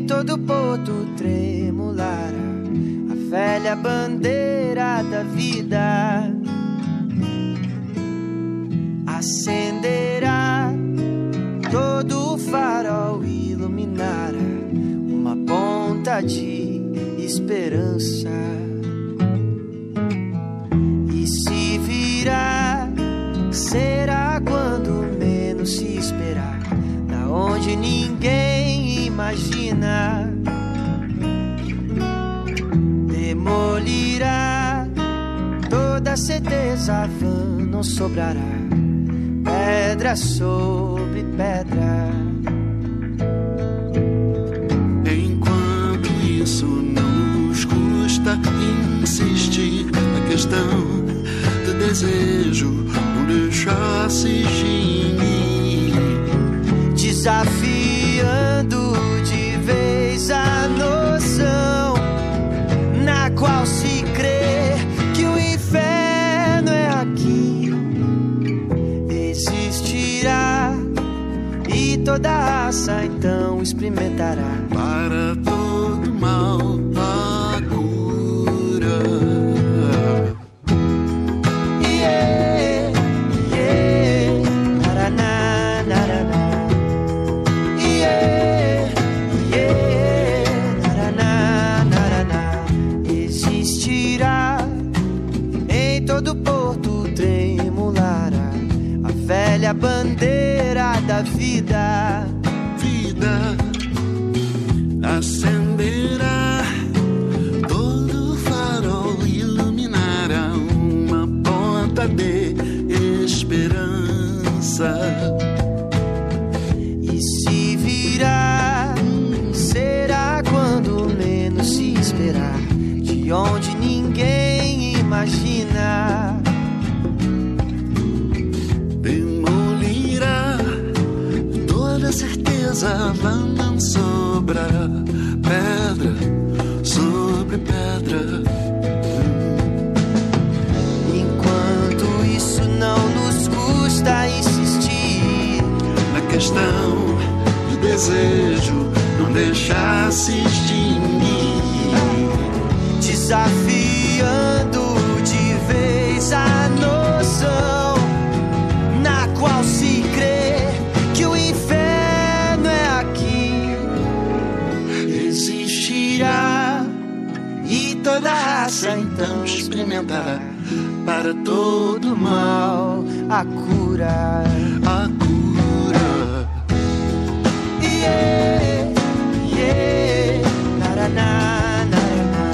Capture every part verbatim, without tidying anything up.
em todo porto tremulará a velha bandeira da vida. Acenderá todo o farol, iluminará uma ponta de esperança. E se virá, será quando menos se esperar, da onde ninguém imagina. Demolirá toda certeza vã, não sobrará pedra sobre pedra. Enquanto isso não nos custa insistir na questão do desejo, não deixar se extinguir, desafiando de vez a noção na qual se crê que o inferno é aqui. Existirá e toda raça então experimentará para todo mal a cura. Yeah, yeah, naraná, naraná. Yeah, yeah, naraná, naraná. Existirá em todo porto tremulará a velha bandeira da vida. Vida acenderá todo farol, iluminará uma ponta de esperança. E se virá, será quando menos se esperar, de onde ninguém imagina. Demolirá toda certeza, vã, não sobrará pedra sobre pedra. Enquanto isso não nos custa insistir Na questão do desejo, não deixar se extinguir, desafiando de vez a noção na qual se crê que o inferno é aqui. Existirá e toda raça então experimentará para todo mal a cura. a cura. Yeah, yeah, naraná, naraná.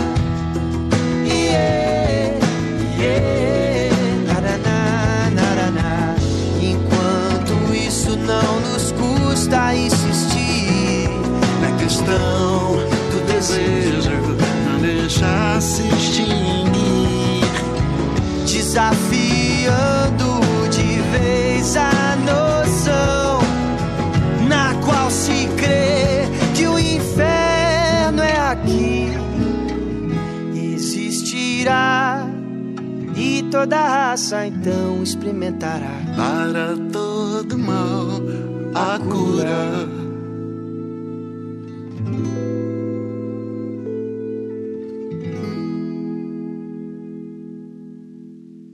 Yeah, yeah, naraná, naraná. Enquanto isso não nos custa insistir Na questão do desejo, não deixar se extinguir, desafiando de vez a noção na qual se crê que o inferno é aqui. Existirá e toda raça então experimentará para todo mal a cura.